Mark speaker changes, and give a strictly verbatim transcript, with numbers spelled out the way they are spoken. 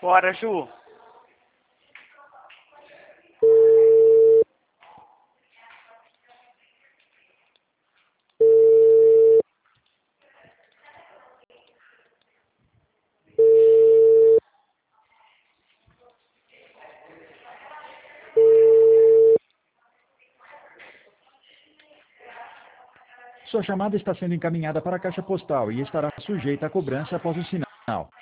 Speaker 1: Bora, Ju.
Speaker 2: Sua chamada está sendo encaminhada para a caixa postal e estará sujeita a cobrança após o sinal.